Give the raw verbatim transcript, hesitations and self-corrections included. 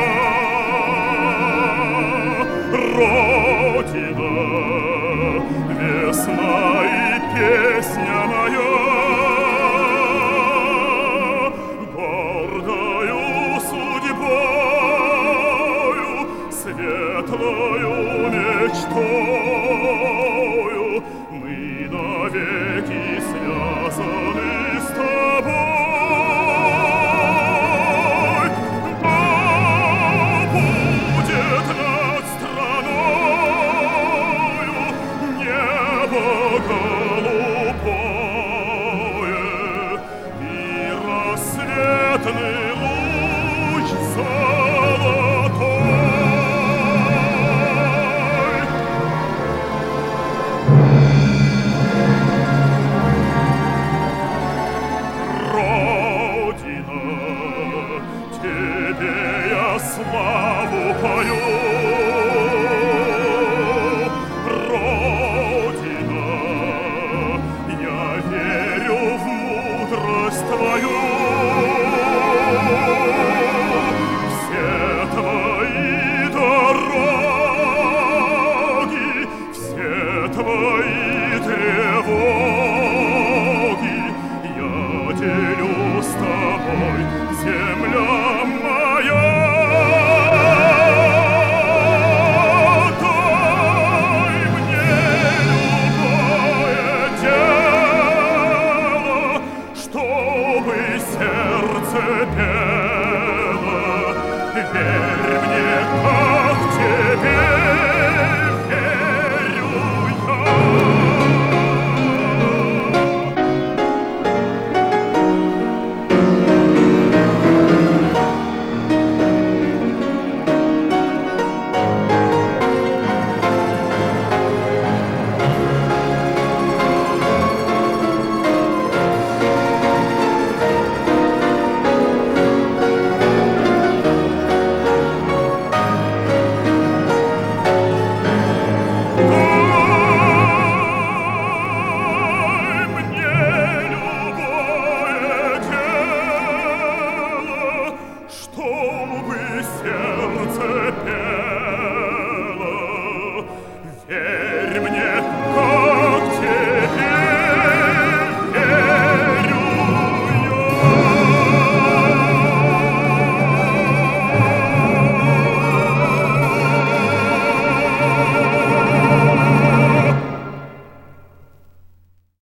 Родина, весна и песня моя, гордою судьбою, светлою мечтою мы навеки связаны с тобой. Да будет над страною небо голубое и рассветный луч золотой. Родина, тебе я славу пою. Родина, я верю в мудрость твою. Все твои дороги, все твои тревоги я делю с тобой, земля моя. Дай мне любое дело, чтобы сердце пело. Верь мне, как тебе